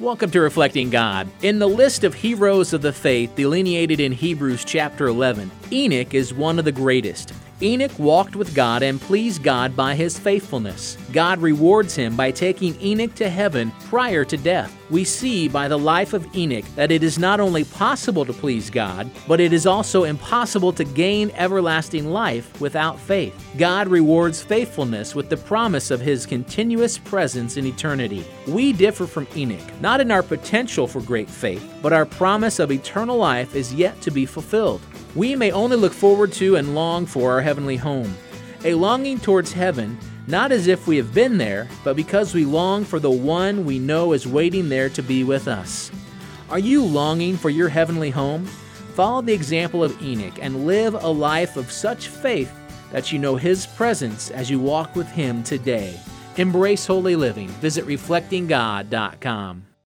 Welcome to Reflecting God. In the list of heroes of the faith delineated in Hebrews chapter 11, Enoch is one of the greatest. Enoch walked with God and pleased God by his faithfulness. God rewards him by taking Enoch to heaven prior to death. We see by the life of Enoch that it is not only possible to please God, but it is also impossible to gain everlasting life without faith. God rewards faithfulness with the promise of his continuous presence in eternity. We differ from Enoch, not in our potential for great faith, but our promise of eternal life is yet to be fulfilled. We may only look forward to and long for our heavenly home, a longing towards heaven, not as if we have been there, but because we long for the one we know is waiting there to be with us. Are you longing for your heavenly home? Follow the example of Enoch and live a life of such faith that you know his presence as you walk with him today. Embrace holy living. Visit reflectinggod.com.